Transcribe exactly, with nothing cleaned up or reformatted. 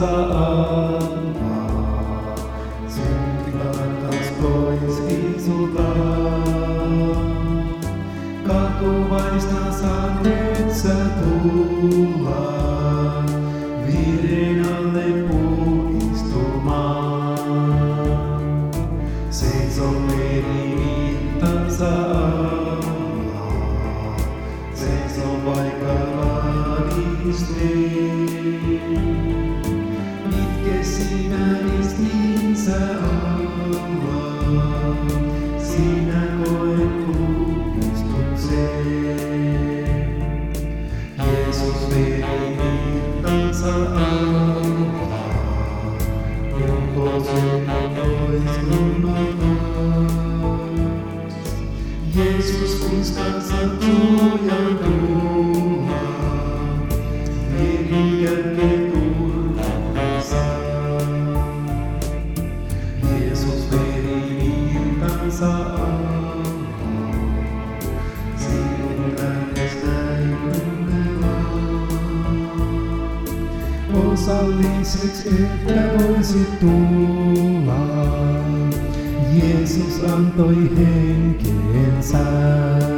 kansa antaa. Syntikartas pois isultaan. Katuvaista saa nyt sä tulla. Viiden alle puistumaan. Seiso meriintansa alla. Seiso paikallaan istuen. Itke sinä ristinsä alla. Sinä koet puhdistuksen. Jeesus meriintansa alla. Joko synnät pois lunnakas. Jeesus kuiskansa tuojan tulla. Merikätke turvansa. Jeesus meriintansa alla. Sillänes näin tunnemaan. Osalliseksi että voisit tulla. Jeesus antoi henkensä.